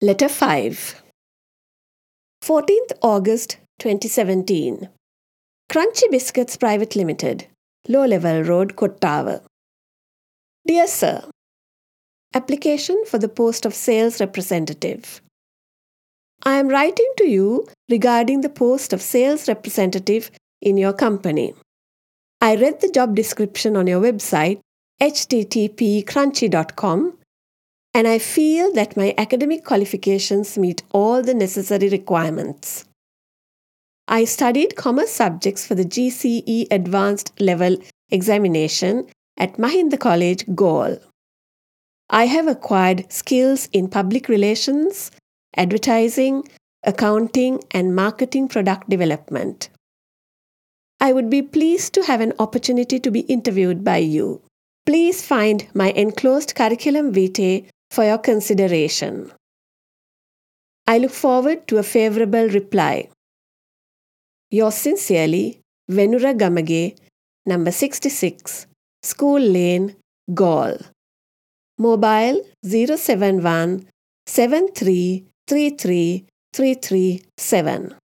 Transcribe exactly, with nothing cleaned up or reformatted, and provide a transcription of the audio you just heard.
Letter five. fourteenth August twenty seventeen. Crunchy Biscuits Private Limited, Low Level Road, Kottawa. Dear Sir, application for the post of sales representative. I am writing to you regarding the post of sales representative in your company. I read the job description on your website h t t p crunchy dot com and I feel that my academic qualifications meet all the necessary requirements. I studied commerce subjects for the G C E Advanced Level examination at Mahinda College, Galle. I have acquired skills in public relations, advertising, accounting, and marketing product development. I would be pleased to have an opportunity to be interviewed by you. Please find my enclosed curriculum vitae for your consideration. I look forward to a favorable reply. Yours sincerely, Venura Gamage, number sixty-six, School Lane, Galle. Mobile zero seven one seven three three three three three seven.